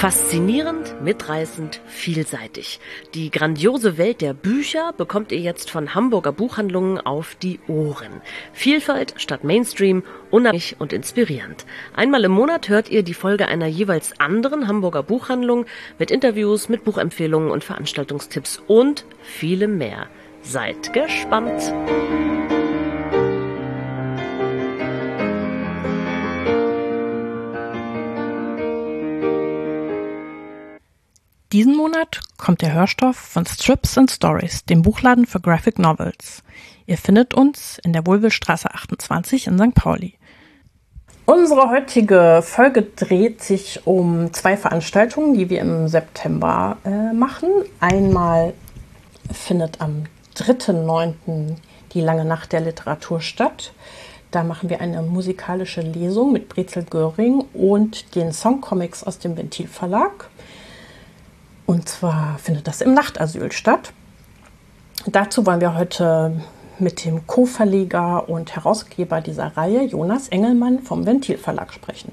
Faszinierend, mitreißend, vielseitig. Die grandiose Welt der Bücher bekommt ihr jetzt von Hamburger Buchhandlungen auf die Ohren. Vielfalt statt Mainstream, unabhängig und inspirierend. Einmal im Monat hört ihr die Folge einer jeweils anderen Hamburger Buchhandlung mit Interviews, mit Buchempfehlungen und Veranstaltungstipps und vielem mehr. Seid gespannt! Diesen Monat kommt der Hörstoff von Strips and Stories, dem Buchladen für Graphic Novels. Ihr findet uns in der Wohlwillstraße 28 in St. Pauli. Unsere heutige Folge dreht sich um 2 Veranstaltungen, die wir im September machen. Einmal findet am 3.9. die Lange Nacht der Literatur statt. Da machen wir eine musikalische Lesung mit Brezel Göring und den Songcomics aus dem Ventil Verlag. Und zwar findet das im Nachtasyl statt. Dazu wollen wir heute mit dem Co-Verleger und Herausgeber dieser Reihe, Jonas Engelmann vom Ventil Verlag, sprechen.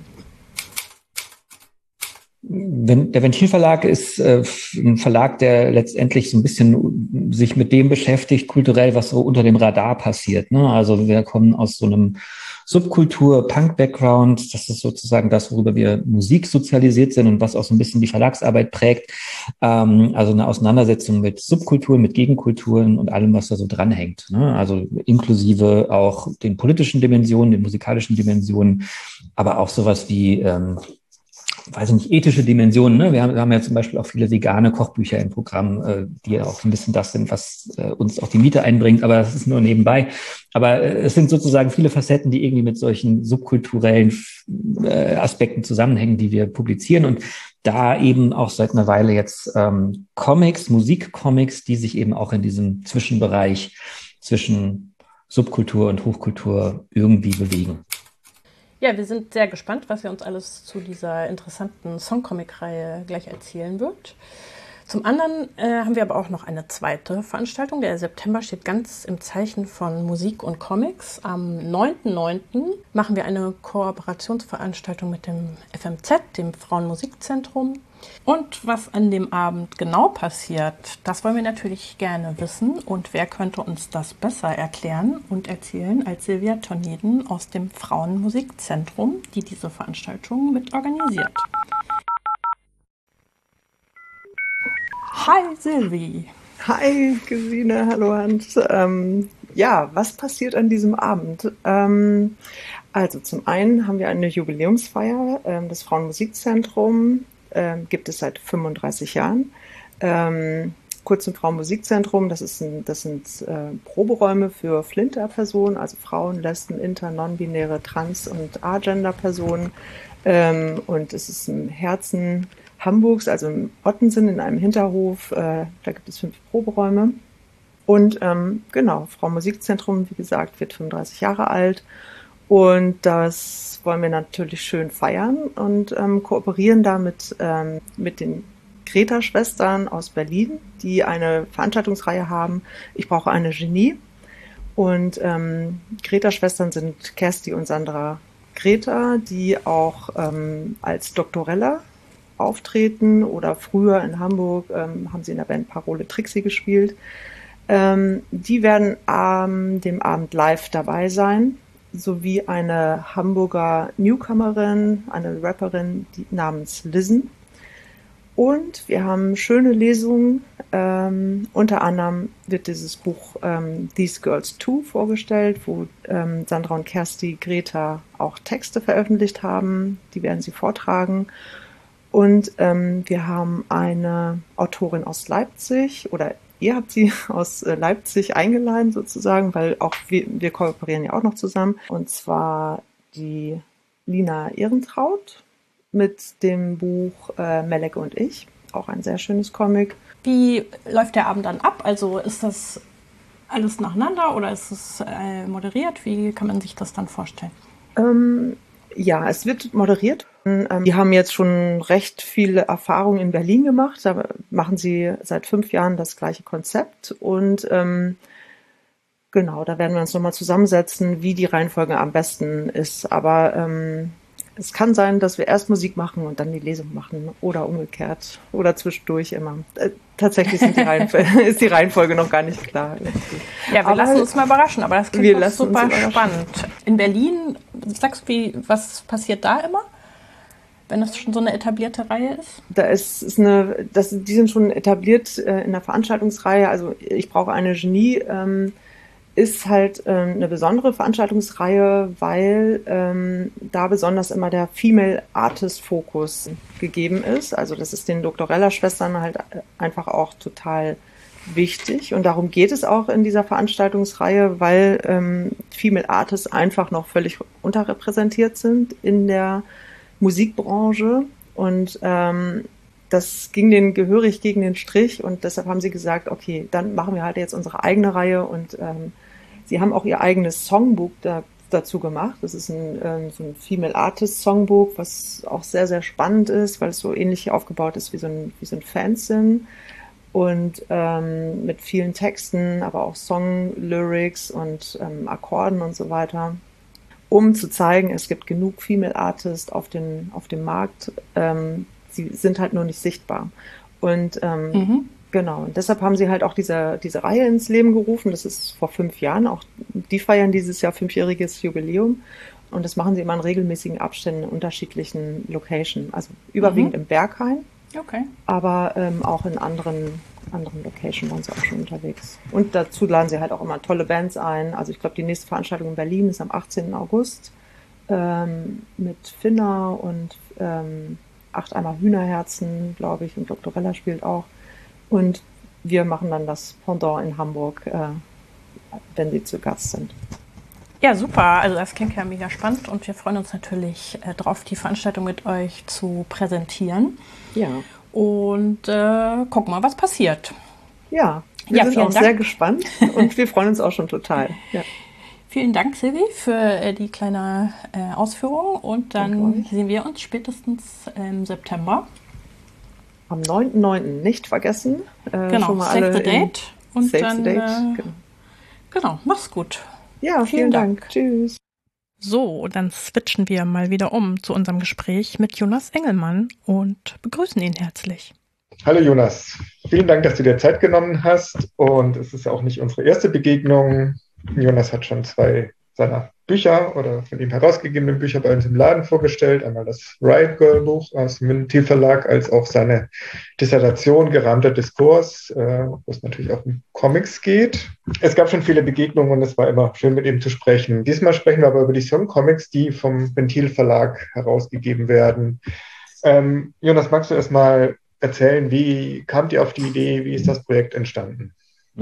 Der Ventil Verlag ist ein Verlag, der letztendlich so ein bisschen sich mit dem beschäftigt, kulturell, was so unter dem Radar passiert, ne? Also wir kommen aus so einem Subkultur-Punk-Background. Das ist sozusagen das, worüber wir Musik sozialisiert sind und was auch so ein bisschen die Verlagsarbeit prägt. Also eine Auseinandersetzung mit Subkulturen, mit Gegenkulturen und allem, was da so dranhängt, ne? Also inklusive auch den politischen Dimensionen, den musikalischen Dimensionen, aber auch sowas wie weiß ich nicht, ethische Dimensionen, ne? Wir haben ja zum Beispiel auch viele vegane Kochbücher im Programm, die ja auch ein bisschen das sind, was uns auch die Miete einbringt, aber das ist nur nebenbei. Aber es sind sozusagen viele Facetten, die irgendwie mit solchen subkulturellen Aspekten zusammenhängen, die wir publizieren und da eben auch seit einer Weile jetzt Comics, Musikcomics, die sich eben auch in diesem Zwischenbereich zwischen Subkultur und Hochkultur irgendwie bewegen. Ja, wir sind sehr gespannt, was er uns alles zu dieser interessanten Songcomic-Reihe gleich erzählen wird. Zum anderen haben wir aber auch noch eine zweite Veranstaltung. Der September steht ganz im Zeichen von Musik und Comics. Am 9.9. machen wir eine Kooperationsveranstaltung mit dem FMZ, dem Frauenmusikzentrum. Und was an dem Abend genau passiert, das wollen wir natürlich gerne wissen. Und wer könnte uns das besser erklären und erzählen als Silvia Torneden aus dem Frauenmusikzentrum, die diese Veranstaltung mit organisiert. Hi Silvi. Hi Gesine, hallo Hans. Ja, was passiert an diesem Abend? Also zum einen haben wir eine Jubiläumsfeier. Das Frauenmusikzentrum gibt es seit 35 Jahren. Kurz zum Frauenmusikzentrum, das sind Proberäume für Flinter-Personen, also Frauen, Lesben, Inter-, Non-binäre, Trans- und Agender-Personen. Und es ist im Herzen Hamburgs, also im Ottensen in einem Hinterhof. Da gibt es 5 Proberäume. Und genau, Frauenmusikzentrum, wie gesagt, wird 35 Jahre alt. Und das wollen wir natürlich schön feiern und kooperieren da mit den Greta-Schwestern aus Berlin, die eine Veranstaltungsreihe haben. Ich brauche eine Genie. Und Greta-Schwestern sind Kersti und Sandra Greta, die auch als Doktorella auftreten oder früher in Hamburg haben sie in der Band Parole Trixie gespielt. Die werden dem Abend live dabei sein, sowie eine Hamburger Newcomerin, eine Rapperin namens Lizzen. Und wir haben schöne Lesungen. Unter anderem wird dieses Buch These Girls Too vorgestellt, wo Sandra und Kersti Greta auch Texte veröffentlicht haben. Die werden sie vortragen. Und wir haben eine Autorin aus Leipzig, oder ihr habt sie aus Leipzig eingeladen sozusagen, weil auch wir kooperieren ja auch noch zusammen. Und zwar die Lina Ehrentraut mit dem Buch Melek und ich, auch ein sehr schönes Comic. Wie läuft der Abend dann ab? Also ist das alles nacheinander oder ist es moderiert? Wie kann man sich das dann vorstellen? Ja, es wird moderiert. Die haben jetzt schon recht viele Erfahrungen in Berlin gemacht. Da machen sie seit 5 Jahren das gleiche Konzept. Und genau, da werden wir uns nochmal zusammensetzen, wie die Reihenfolge am besten ist. Aber Es kann sein, dass wir erst Musik machen und dann die Lesung machen oder umgekehrt oder zwischendurch immer. Tatsächlich ist die Reihenfolge noch gar nicht klar. Ja, wir lassen uns mal überraschen, aber das klingt doch super spannend. In Berlin, sagst du, was passiert da immer? Wenn das schon so eine etablierte Reihe ist? Die sind schon etabliert in der Veranstaltungsreihe. Also ich brauche eine Genie, ist halt eine besondere Veranstaltungsreihe, weil da besonders immer der Female Artist Fokus gegeben ist. Also das ist den Doktorella-Schwestern halt einfach auch total wichtig. Und darum geht es auch in dieser Veranstaltungsreihe, weil Female Artists einfach noch völlig unterrepräsentiert sind in der Musikbranche und das ging denen gehörig gegen den Strich und deshalb haben sie gesagt, okay, dann machen wir halt jetzt unsere eigene Reihe und sie haben auch ihr eigenes Songbook dazu gemacht. Das ist so ein Female Artist Songbook, was auch sehr, sehr spannend ist, weil es so ähnlich aufgebaut ist wie so ein Fanzine und mit vielen Texten, aber auch Song-Lyrics und Akkorden und so weiter. Um zu zeigen, es gibt genug Female Artists auf dem Markt. Sie sind halt nur nicht sichtbar. Und genau, und deshalb haben sie halt auch diese Reihe ins Leben gerufen. Das ist vor 5 Jahren. Auch die feiern dieses Jahr 5-jähriges Jubiläum. Und das machen sie immer in regelmäßigen Abständen in unterschiedlichen Locations. Also überwiegend im Berghain. Okay. Aber auch in anderen Locations waren sie auch schon unterwegs. Und dazu laden sie halt auch immer tolle Bands ein. Also ich glaube, die nächste Veranstaltung in Berlin ist am 18. August mit Finna und 8 Eimer Hühnerherzen, glaube ich, und Doktorella spielt auch. Und wir machen dann das Pendant in Hamburg, wenn sie zu Gast sind. Ja, super. Also das klingt ja mega spannend und wir freuen uns natürlich drauf, die Veranstaltung mit euch zu präsentieren. Ja. Und gucken mal, was passiert. Ja, wir sind auch sehr gespannt und wir freuen uns auch schon total. Ja. Vielen Dank, Silvi, für die kleine Ausführung und dann sehen wir uns spätestens im September. Am 9.9. nicht vergessen. Genau, schon mal Save the Date. Und Save dann, the Date. Genau, mach's gut. Ja, vielen Dank. Tschüss. So, dann switchen wir mal wieder zu unserem Gespräch mit Jonas Engelmann und begrüßen ihn herzlich. Hallo Jonas, vielen Dank, dass du dir Zeit genommen hast und es ist auch nicht unsere erste Begegnung. Jonas hat schon 2 seiner Bücher oder von ihm herausgegebene Bücher bei uns im Laden vorgestellt. Einmal das Riot Girl Buch aus dem Ventil Verlag, als auch seine Dissertation Gerahmter Diskurs, wo es natürlich auch um Comics geht. Es gab schon viele Begegnungen und es war immer schön, mit ihm zu sprechen. Diesmal sprechen wir aber über die Songcomics, die vom Ventil Verlag herausgegeben werden. Jonas, magst du erst mal erzählen, wie kamt ihr auf die Idee, wie ist das Projekt entstanden?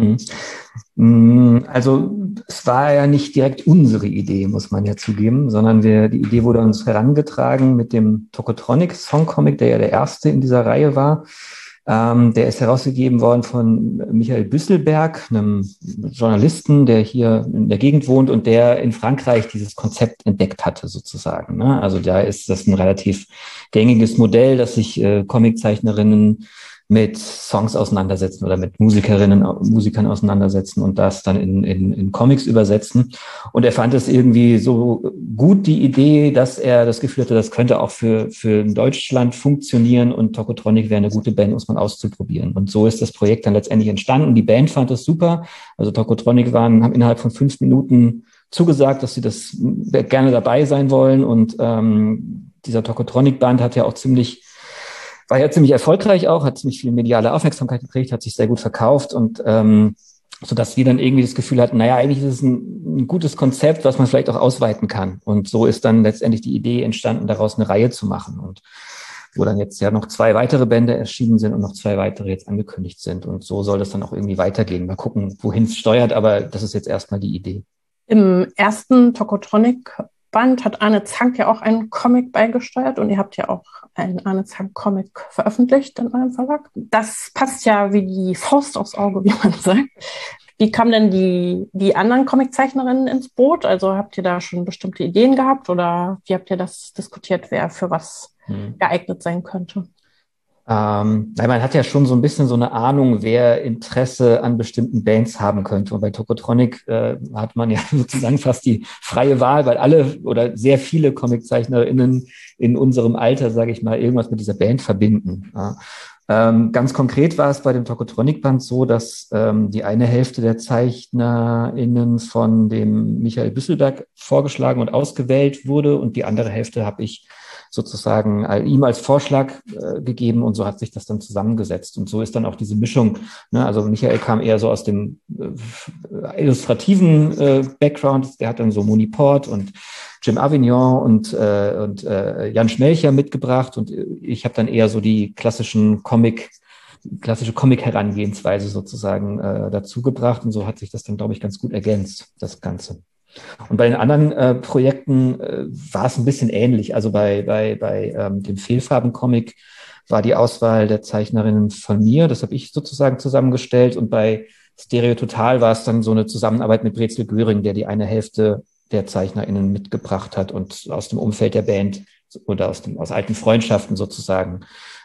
Also es war ja nicht direkt unsere Idee, muss man ja zugeben, sondern die Idee wurde uns herangetragen mit dem Tokotronic Songcomic, der ja der erste in dieser Reihe war. Der ist herausgegeben worden von Michael Büsselberg, einem Journalisten, der hier in der Gegend wohnt und der in Frankreich dieses Konzept entdeckt hatte sozusagen. Ne? Also da ist das ein relativ gängiges Modell, dass sich Comiczeichnerinnen mit Songs auseinandersetzen oder mit Musikern auseinandersetzen und das dann in Comics übersetzen. Und er fand es irgendwie so gut, die Idee, dass er das Gefühl hatte, das könnte auch für Deutschland funktionieren und Tokotronic wäre eine gute Band, muss man auszuprobieren. Und so ist das Projekt dann letztendlich entstanden. Die Band fand es super. Also Tokotronic haben innerhalb von 5 Minuten zugesagt, dass sie das gerne dabei sein wollen. Und dieser Tokotronic-Band hat ja auch war ja ziemlich erfolgreich auch, hat ziemlich viel mediale Aufmerksamkeit gekriegt, hat sich sehr gut verkauft und so dass wir dann irgendwie das Gefühl hatten, naja, eigentlich ist es ein gutes Konzept, was man vielleicht auch ausweiten kann. Und so ist dann letztendlich die Idee entstanden, daraus eine Reihe zu machen. Und wo dann jetzt ja noch 2 weitere Bände erschienen sind und noch 2 weitere jetzt angekündigt sind. Und so soll das dann auch irgendwie weitergehen. Mal gucken, wohin es steuert, aber das ist jetzt erstmal die Idee. Im ersten Tokotronic-Band hat Arne Zank ja auch einen Comic beigesteuert und ihr habt ja auch einen Arne Zank Comic veröffentlicht in eurem Verlag. Das passt ja wie die Faust aufs Auge, wie man sagt. Wie kamen denn die anderen Comiczeichnerinnen ins Boot? Also habt ihr da schon bestimmte Ideen gehabt oder wie habt ihr das diskutiert, wer für was geeignet sein könnte? Man hat ja schon so ein bisschen so eine Ahnung, wer Interesse an bestimmten Bands haben könnte. Und bei Tokotronic hat man ja sozusagen fast die freie Wahl, weil alle oder sehr viele ComiczeichnerInnen in unserem Alter, sage ich mal, irgendwas mit dieser Band verbinden. Ja. Ganz konkret war es bei dem Tokotronic-Band so, dass die eine Hälfte der ZeichnerInnen von dem Michael Büsselberg vorgeschlagen und ausgewählt wurde und die andere Hälfte habe ich sozusagen ihm als Vorschlag gegeben und so hat sich das dann zusammengesetzt. Und so ist dann auch diese Mischung, ne? Also Michael kam eher so aus dem illustrativen Background, der hat dann so Moni Port und Jim Avignon und Jan Schmelcher mitgebracht und ich habe dann eher so die klassische Comic-Herangehensweise sozusagen dazu gebracht und so hat sich das dann, glaube ich, ganz gut ergänzt, das Ganze. Und bei den anderen Projekten war es ein bisschen ähnlich. Also bei dem Fehlfarben-Comic war die Auswahl der Zeichnerinnen von mir. Das habe ich sozusagen zusammengestellt. Und bei Stereo Total war es dann so eine Zusammenarbeit mit Brezel Göring, der die eine Hälfte der ZeichnerInnen mitgebracht hat und aus dem Umfeld der Band oder aus alten Freundschaften sozusagen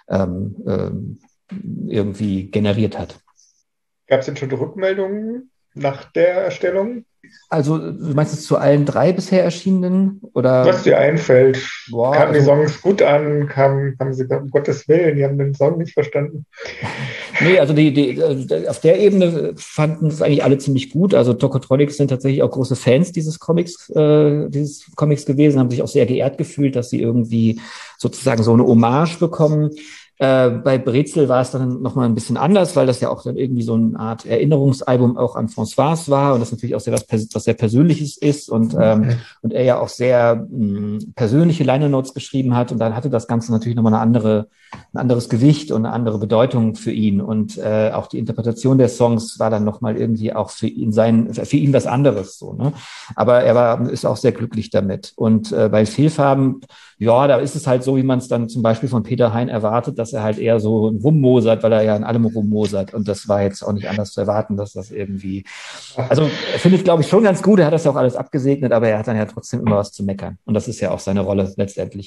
irgendwie generiert hat. Gab es denn schon Rückmeldungen nach der Erstellung? Also, du meinst es zu allen 3 bisher erschienenen? Oder? Was dir einfällt? Boah, kamen die Songs gut an? Kamen sie, um Gottes Willen, die haben den Song nicht verstanden? Nee, also auf der Ebene fanden es eigentlich alle ziemlich gut. Also Tokotronics sind tatsächlich auch große Fans dieses Comics gewesen, haben sich auch sehr geehrt gefühlt, dass sie irgendwie sozusagen so eine Hommage bekommen. Bei Brezel war es dann nochmal ein bisschen anders, weil das ja auch dann irgendwie so eine Art Erinnerungsalbum auch an Françoise war und das natürlich auch sehr was sehr Persönliches ist und er ja auch sehr persönliche Liner Notes geschrieben hat und dann hatte das Ganze natürlich nochmal ein anderes Gewicht und eine andere Bedeutung für ihn und auch die Interpretation der Songs war dann nochmal irgendwie auch für ihn was anderes so, ne? Aber ist auch sehr glücklich damit und bei Fehlfarben, ja, da ist es halt so, wie man es dann zum Beispiel von Peter Hein erwartet, dass er halt eher so rummosert, weil er ja in allem rummosert. Und das war jetzt auch nicht anders zu erwarten, dass das irgendwie, also er findet, glaube ich, schon ganz gut, er hat das ja auch alles abgesegnet, aber er hat dann ja trotzdem immer was zu meckern. Und das ist ja auch seine Rolle letztendlich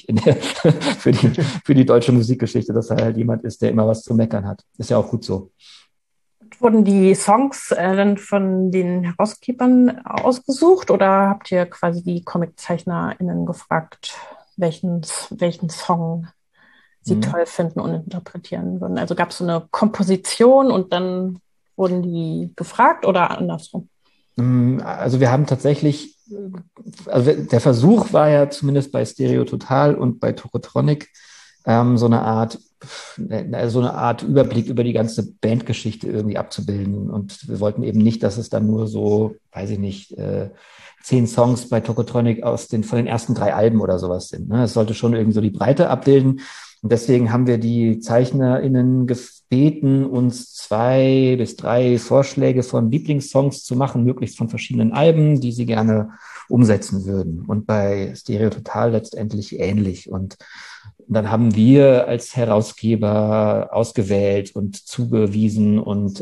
für die deutsche Musikgeschichte, dass er halt jemand ist, der immer was zu meckern hat. Ist ja auch gut so. Wurden die Songs dann von den Herausgebern ausgesucht oder habt ihr quasi die ComiczeichnerInnen gefragt, welchen Song sie toll finden und interpretieren würden? Also gab es so eine Komposition und dann wurden die gefragt oder andersrum? Also wir haben tatsächlich, also der Versuch war ja zumindest bei Stereo Total und bei Tokotronic so eine Art Überblick über die ganze Bandgeschichte irgendwie abzubilden. Und wir wollten eben nicht, dass es dann nur so, weiß ich nicht, 10 Songs bei Tokotronic von den ersten 3 Alben oder sowas sind. Ne? Es sollte schon irgendwie so die Breite abbilden. Und deswegen haben wir die ZeichnerInnen gebeten, uns 2 bis 3 Vorschläge von Lieblingssongs zu machen, möglichst von verschiedenen Alben, die sie gerne umsetzen würden. Und bei Stereo Total letztendlich ähnlich. Und dann haben wir als Herausgeber ausgewählt und zugewiesen und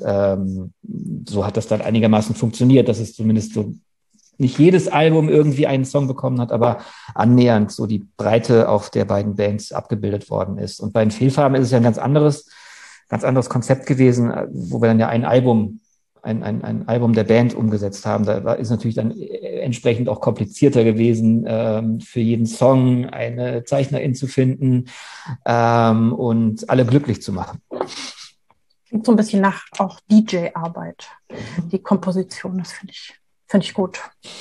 so hat das dann einigermaßen funktioniert, dass es zumindest so nicht jedes Album irgendwie einen Song bekommen hat, aber annähernd so die Breite auch der beiden Bands abgebildet worden ist. Und bei den Fehlfarben ist es ja ein ganz anderes Konzept gewesen, wo wir dann ja ein Album der Band umgesetzt haben. Da ist natürlich dann entsprechend auch komplizierter gewesen, für jeden Song eine Zeichnerin zu finden und alle glücklich zu machen. Klingt so ein bisschen nach auch DJ-Arbeit, die Komposition, das finde ich gut.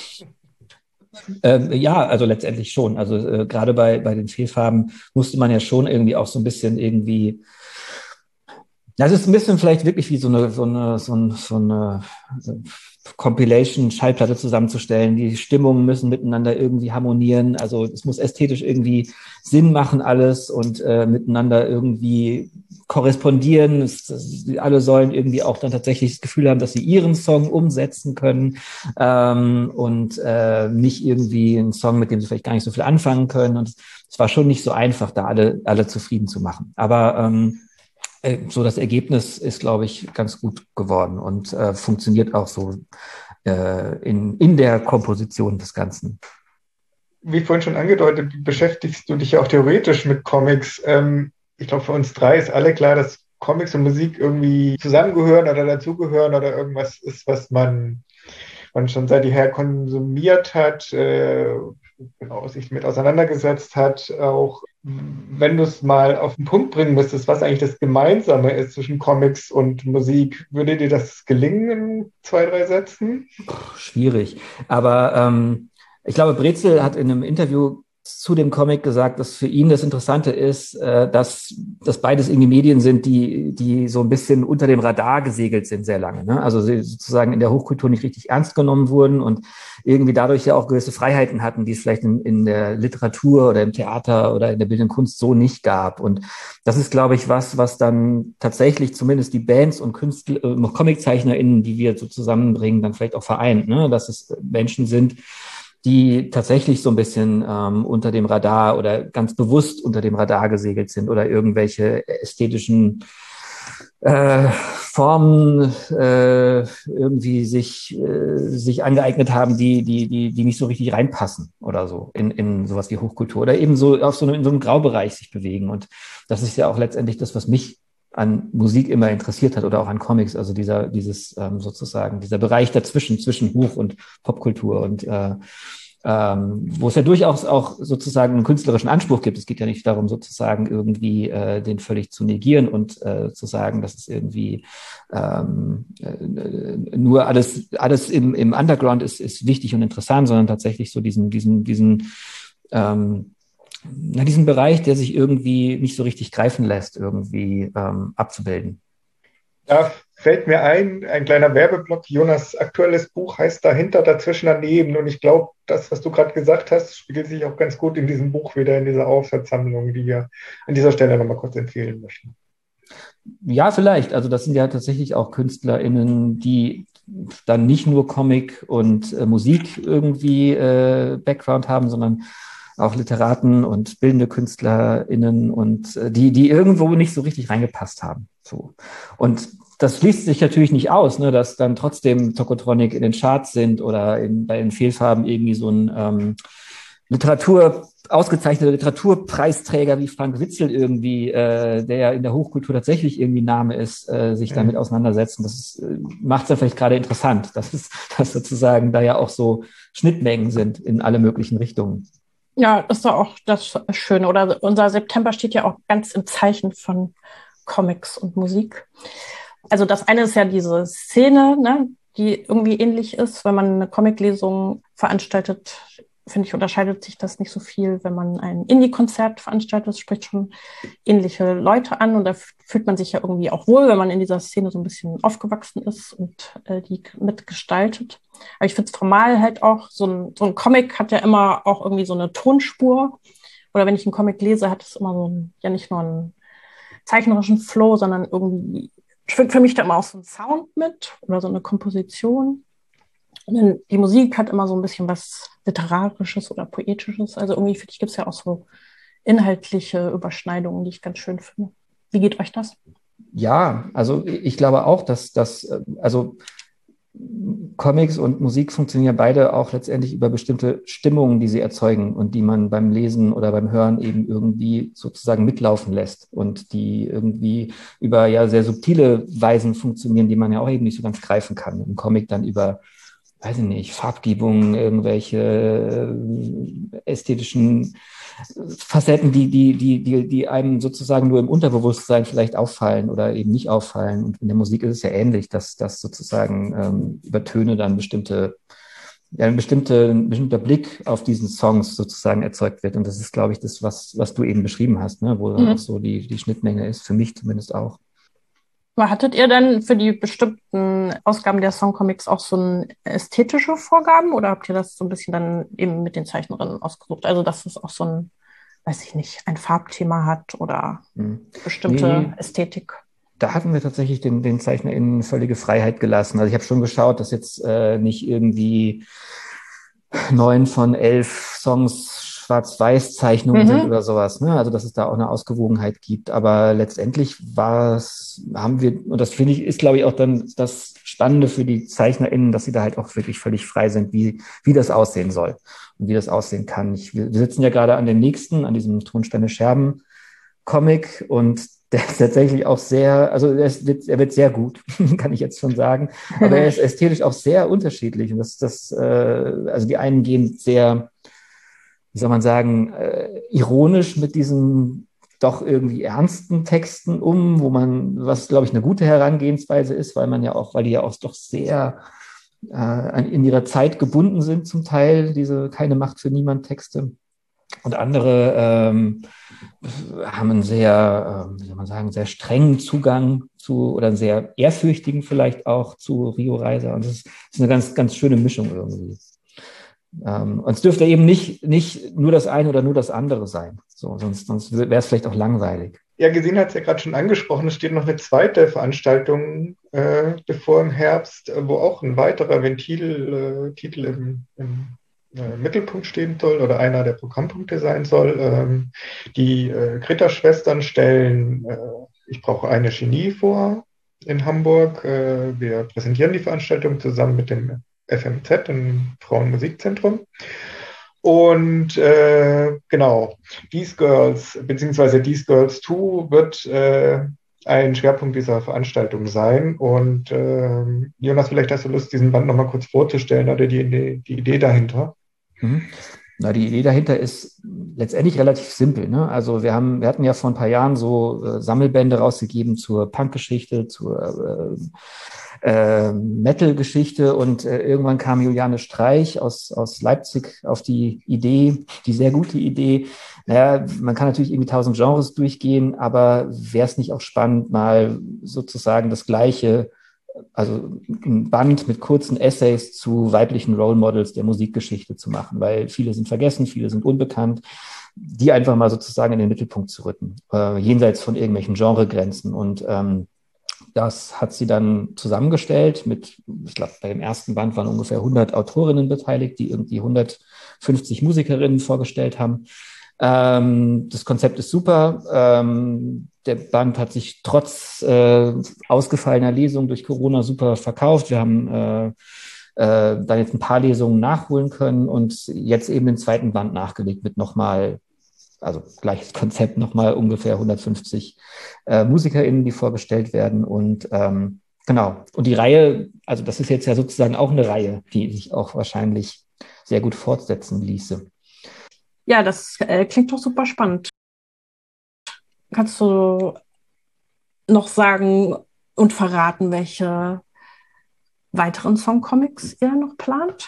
Ja, also letztendlich schon. Also gerade bei den Fehlfarben musste man ja schon irgendwie auch so ein bisschen irgendwie. Das ist ein bisschen vielleicht wirklich wie so eine Compilation-Schallplatte zusammenzustellen. Die Stimmungen müssen miteinander irgendwie harmonieren. Also es muss ästhetisch irgendwie Sinn machen alles und miteinander irgendwie korrespondieren. Alle sollen irgendwie auch dann tatsächlich das Gefühl haben, dass sie ihren Song umsetzen können und nicht irgendwie einen Song, mit dem sie vielleicht gar nicht so viel anfangen können. Und es war schon nicht so einfach, da alle zufrieden zu machen. Aber so das Ergebnis ist, glaube ich, ganz gut geworden und funktioniert auch so in der Komposition des Ganzen. Wie vorhin schon angedeutet, beschäftigst du dich ja auch theoretisch mit Comics. ich glaube, für uns drei ist alle klar, dass Comics und Musik irgendwie zusammengehören oder dazugehören oder irgendwas ist, was man schon seit jeher konsumiert hat, genau, sich mit auseinandergesetzt hat, auch wenn du es mal auf den Punkt bringen müsstest, was eigentlich das Gemeinsame ist zwischen Comics und Musik, würde dir das gelingen in 2, 3 Sätzen? Schwierig. Aber ich glaube, Brezel hat in einem Interview zu dem Comic gesagt, dass für ihn das Interessante ist, dass beides irgendwie Medien sind, die so ein bisschen unter dem Radar gesegelt sind sehr lange. Ne? Also sie sozusagen in der Hochkultur nicht richtig ernst genommen wurden und irgendwie dadurch ja auch gewisse Freiheiten hatten, die es vielleicht in der Literatur oder im Theater oder in der bildenden Kunst so nicht gab. Und das ist, glaube ich, was dann tatsächlich zumindest die Bands und Künstler, ComiczeichnerInnen, die wir so zusammenbringen, dann vielleicht auch vereint, ne? Dass es Menschen sind, die tatsächlich so ein bisschen unter dem Radar oder ganz bewusst unter dem Radar gesegelt sind oder irgendwelche ästhetischen Formen irgendwie sich angeeignet haben, die nicht so richtig reinpassen oder so in sowas wie Hochkultur oder eben so in so einem Graubereich sich bewegen. Und das ist ja auch letztendlich das, was mich an Musik immer interessiert hat oder auch an Comics, also dieser Bereich dazwischen, zwischen Hoch- und Popkultur und wo es ja durchaus auch sozusagen einen künstlerischen Anspruch gibt. Es geht ja nicht darum, sozusagen irgendwie den völlig zu negieren und zu sagen, dass es irgendwie nur alles im Underground ist wichtig und interessant, sondern tatsächlich so diesen Bereich, der sich irgendwie nicht so richtig greifen lässt, irgendwie abzubilden. Da fällt mir ein kleiner Werbeblock. Jonas' aktuelles Buch heißt Dahinter, dazwischen, daneben. Und ich glaube, das, was du gerade gesagt hast, spiegelt sich auch ganz gut in diesem Buch wieder, in dieser Aufsatzsammlung, die wir an dieser Stelle nochmal kurz empfehlen möchten. Ja, vielleicht. Also das sind ja tatsächlich auch KünstlerInnen, die dann nicht nur Comic und Musik irgendwie Background haben, sondern auch Literaten und bildende KünstlerInnen und die irgendwo nicht so richtig reingepasst haben. So. Und das schließt sich natürlich nicht aus, ne, dass dann trotzdem Tokotronic in den Charts sind oder bei den Fehlfarben irgendwie so ein ausgezeichneter Literaturpreisträger wie Frank Witzel irgendwie, der ja in der Hochkultur tatsächlich irgendwie Name ist, sich damit auseinandersetzen. Das macht es ja vielleicht gerade interessant, dass sozusagen da ja auch so Schnittmengen sind in alle möglichen Richtungen. Ja, das ist doch auch das Schöne. Oder unser September steht ja auch ganz im Zeichen von Comics und Musik. Also das eine ist ja diese Szene, ne, die irgendwie ähnlich ist, wenn man eine Comiclesung veranstaltet. Finde ich, unterscheidet sich das nicht so viel, wenn man ein Indie-Konzert veranstaltet. Das spricht schon ähnliche Leute an und da fühlt man sich ja irgendwie auch wohl, wenn man in dieser Szene so ein bisschen aufgewachsen ist und die mitgestaltet. Aber ich finde es formal halt auch, so ein Comic hat ja immer auch irgendwie so eine Tonspur. Oder wenn ich einen Comic lese, hat es immer ja nicht nur einen zeichnerischen Flow, sondern irgendwie schwingt für mich da immer auch so ein Sound mit oder so eine Komposition. Und dann die Musik hat immer so ein bisschen was Literarisches oder Poetisches. Also irgendwie, finde ich, gibt es ja auch so inhaltliche Überschneidungen, die ich ganz schön finde. Wie geht euch das? Ja, also ich glaube auch, dass Comics und Musik funktionieren beide auch letztendlich über bestimmte Stimmungen, die sie erzeugen und die man beim Lesen oder beim Hören eben irgendwie sozusagen mitlaufen lässt und die irgendwie über ja sehr subtile Weisen funktionieren, die man ja auch eben nicht so ganz greifen kann. Im Comic dann über, weiß ich nicht, Farbgebungen, irgendwelche ästhetischen Facetten, die einem sozusagen nur im Unterbewusstsein vielleicht auffallen oder eben nicht auffallen. Und in der Musik ist es ja ähnlich, dass sozusagen über Töne dann ein bestimmter Blick auf diesen Songs sozusagen erzeugt wird. Und das ist, glaube ich, das, was du eben beschrieben hast, ne? Wo dann auch so die Schnittmenge ist, für mich zumindest auch. Aber hattet ihr dann für die bestimmten Ausgaben der Songcomics auch so ästhetische Vorgaben oder habt ihr das so ein bisschen dann eben mit den Zeichnerinnen ausgesucht? Also, dass es auch so ein, weiß ich nicht, ein Farbthema hat oder bestimmte Ästhetik? Da hatten wir tatsächlich den ZeichnerInnen völlige Freiheit gelassen. Also ich habe schon geschaut, dass jetzt nicht irgendwie 9 von 11 Songs Schwarz-Weiß-Zeichnungen sind oder sowas, ne? Also dass es da auch eine Ausgewogenheit gibt. Aber letztendlich haben wir, und das finde ich, ist glaube ich auch dann das Spannende für die ZeichnerInnen, dass sie da halt auch wirklich völlig frei sind, wie das aussehen soll und wie das aussehen kann. Wir sitzen ja gerade an diesem Tonsteine Scherben Comic und der ist tatsächlich auch sehr, also er wird sehr gut, kann ich jetzt schon sagen. Aber er ist ästhetisch auch sehr unterschiedlich. Und also die einen gehen sehr, wie soll man sagen, ironisch mit diesen doch irgendwie ernsten Texten was, glaube ich, eine gute Herangehensweise ist, weil die ja auch doch sehr in ihrer Zeit gebunden sind zum Teil, diese Keine Macht für niemand Texte. Und andere haben einen sehr, wie soll man sagen, sehr strengen Zugang oder einen sehr ehrfürchtigen vielleicht auch zu Rio Reiser. Und das ist eine ganz, ganz schöne Mischung irgendwie. Und es dürfte eben nicht nur das eine oder nur das andere sein. So, sonst wäre es vielleicht auch langweilig. Ja, Gesine hat es ja gerade schon angesprochen, es steht noch eine zweite Veranstaltung bevor im Herbst, wo auch ein weiterer Ventil-Titel im Mittelpunkt stehen soll oder einer der Programmpunkte sein soll. Die Greta-Schwestern stellen Ich brauche eine Genie vor in Hamburg. Wir präsentieren die Veranstaltung zusammen mit dem FMZ, dem Frauenmusikzentrum. Und genau, These Girls bzw. These Girls 2 wird ein Schwerpunkt dieser Veranstaltung sein. Und Jonas, vielleicht hast du Lust, diesen Band nochmal kurz vorzustellen oder die Idee dahinter. Na, die Idee dahinter ist letztendlich relativ simpel, ne? Also wir hatten ja vor ein paar Jahren so Sammelbände rausgegeben zur Punk-Geschichte, zur Metal-Geschichte und irgendwann kam Juliane Streich aus Leipzig auf die sehr gute Idee. Naja, man kann natürlich irgendwie 1000 Genres durchgehen, aber wäre es nicht auch spannend, mal sozusagen das Gleiche, also ein Band mit kurzen Essays zu weiblichen Role Models der Musikgeschichte zu machen, weil viele sind vergessen, viele sind unbekannt, die einfach mal sozusagen in den Mittelpunkt zu rücken, jenseits von irgendwelchen Genregrenzen. Und das hat sie dann zusammengestellt ich glaube, bei dem ersten Band waren ungefähr 100 Autorinnen beteiligt, die irgendwie 150 Musikerinnen vorgestellt haben. Das Konzept ist super. Der Band hat sich trotz ausgefallener Lesungen durch Corona super verkauft. Wir haben dann jetzt ein paar Lesungen nachholen können und jetzt eben den zweiten Band nachgelegt mit also gleiches Konzept, nochmal ungefähr 150 MusikerInnen, die vorgestellt werden. Und genau. Und die Reihe, also das ist jetzt ja sozusagen auch eine Reihe, die sich auch wahrscheinlich sehr gut fortsetzen ließe. Ja, das klingt doch super spannend. Kannst du noch sagen und verraten, welche weiteren Songcomics ihr noch plant?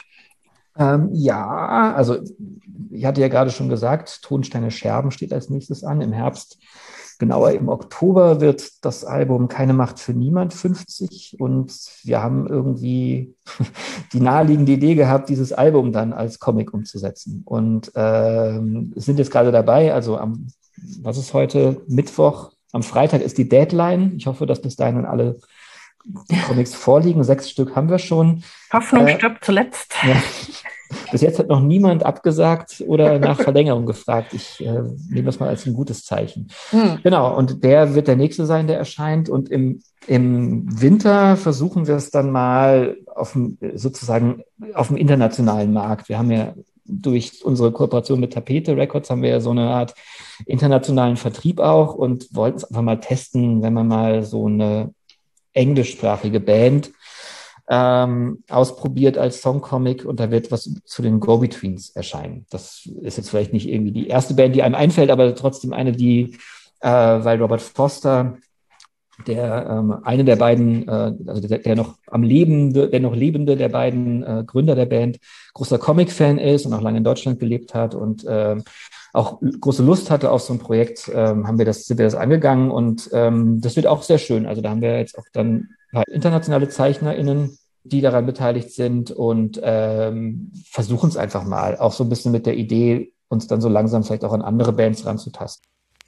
Ja, also ich hatte ja gerade schon gesagt, Tonsteine Scherben steht als nächstes an im Herbst. Genauer im Oktober wird das Album Keine Macht für niemand 50 und wir haben irgendwie die naheliegende Idee gehabt, dieses Album dann als Comic umzusetzen und sind jetzt gerade dabei, also was ist heute? Mittwoch, am Freitag ist die Deadline. Ich hoffe, dass bis dahin dann alle Comics vorliegen. 6 Stück haben wir schon. Hoffnung stirbt zuletzt. Ja. Bis jetzt hat noch niemand abgesagt oder nach Verlängerung gefragt. Ich nehme das mal als ein gutes Zeichen. Genau, und der wird der nächste sein, der erscheint. Und im Winter versuchen wir es dann mal sozusagen auf dem internationalen Markt. Wir haben ja durch unsere Kooperation mit Tapete Records haben wir ja so eine Art internationalen Vertrieb auch und wollten es einfach mal testen, wenn man mal so eine englischsprachige Band ausprobiert als Songcomic und da wird was zu den Go-Betweens erscheinen. Das ist jetzt vielleicht nicht irgendwie die erste Band, die einem einfällt, aber trotzdem eine, die, weil Robert Foster, eine der beiden, also der noch lebende der beiden Gründer der Band, großer Comic-Fan ist und auch lange in Deutschland gelebt hat und auch große Lust hatte auf so ein Projekt, sind wir das angegangen und das wird auch sehr schön. Also da haben wir jetzt auch dann internationale ZeichnerInnen, die daran beteiligt sind und versuchen es einfach mal, auch so ein bisschen mit der Idee, uns dann so langsam vielleicht auch an andere Bands ranzutasten.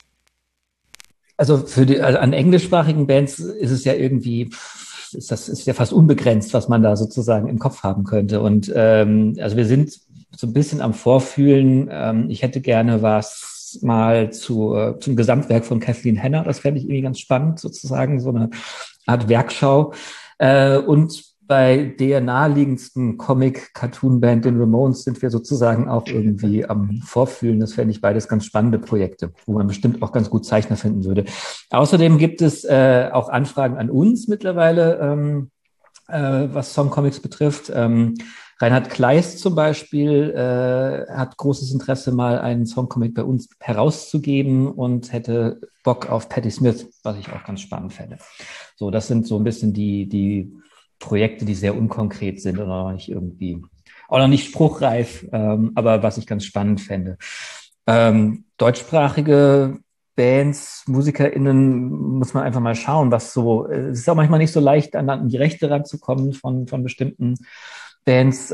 Also an englischsprachigen Bands ist es ja irgendwie, ist ja fast unbegrenzt, was man da sozusagen im Kopf haben könnte. Und also wir sind so ein bisschen am Vorfühlen. Ich hätte gerne was mal zum Gesamtwerk von Kathleen Hanna. Das fände ich irgendwie ganz spannend, sozusagen, so eine Art Werkschau. Und bei der naheliegendsten Comic-Cartoon-Band, den Ramones, sind wir sozusagen auch irgendwie am Vorfühlen. Das fände ich beides ganz spannende Projekte, wo man bestimmt auch ganz gut Zeichner finden würde. Außerdem gibt es auch Anfragen an uns mittlerweile, was Songcomics betrifft. Reinhard Kleist zum Beispiel hat großes Interesse, mal einen Songcomic bei uns herauszugeben und hätte Bock auf Patti Smith, was ich auch ganz spannend fände. So, das sind so ein bisschen die Projekte, die sehr unkonkret sind oder noch nicht irgendwie, auch noch nicht spruchreif, aber was ich ganz spannend fände. Deutschsprachige Bands, MusikerInnen, muss man einfach mal schauen, was so, es ist auch manchmal nicht so leicht, an die Rechte ranzukommen von bestimmten Bands,